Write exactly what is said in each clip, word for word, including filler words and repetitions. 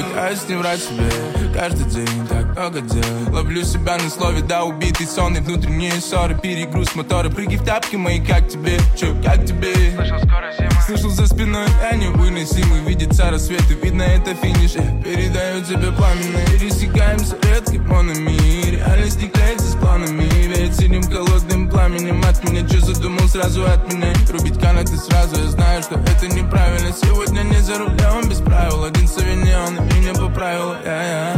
пытаюсь не врать себе. Каждый день так много дел. Ловлю себя на слове, да, убитый сон и внутренние ссоры. Перегруз мотора, прыгай в тапки мои, как тебе? Чё, как тебе? Слышал, скоро зима. Слышал за спиной, я невыносимый. Видится рассвет и видно это финиш. Я передаю тебе пламенные. Пересекаемся редко, монами. Реальность не клеится с планами. Ведь синим холодным пламенем от меня. Чё задумал сразу от меня? Рубить канаты сразу, я знаю, что это неправильно. Сегодня не за рулем, без правил. Один савиньон и меня поправил, я-я.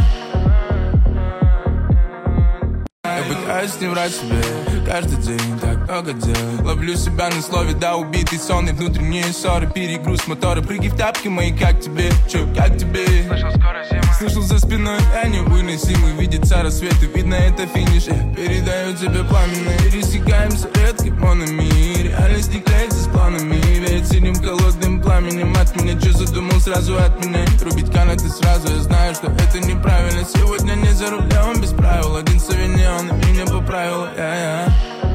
Я пытаюсь не врать себе. Каждый день так много дел. Ловлю себя на слове, да, убитый сон и внутренние ссоры. Перегруз мотора, прыгай в тапки мои, как тебе? Чё, как тебе? Слышал, скоро зима. Слышал за спиной, я невыносимый. Видится рассвет и видно это финиш. Я передаю тебе пламенные. Пересекаемся редко, монами. Реальность не клеится с планами. Ведь синим холодным пламенем от меня. Чё задумал сразу от меня? Рубить канаты сразу, я знаю, что это неправильно. Сегодня не за рулем, без правил. Один савиньон и меня поправил, я-я.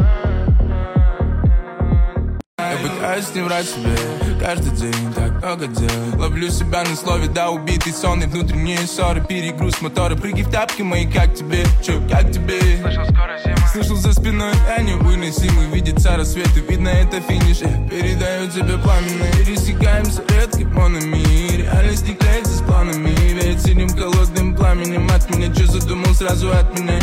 Я пытаюсь не врать себе. Каждый день так много дел. Ловлю себя на слове, да, убитый сон и внутренние ссоры. Перегруз мотора, прыгай в тапки мои, как тебе? Чё, как тебе? Слышал, скоро зима. Слышал за спиной, я невыносимый. Видится рассвет и видно это финиш. Я передаю тебе пламенные. Пересекаемся редко, монами. Реальность не клеится с планами. Ведь синим холодным пламенем от меня. Чё задумал сразу от меня?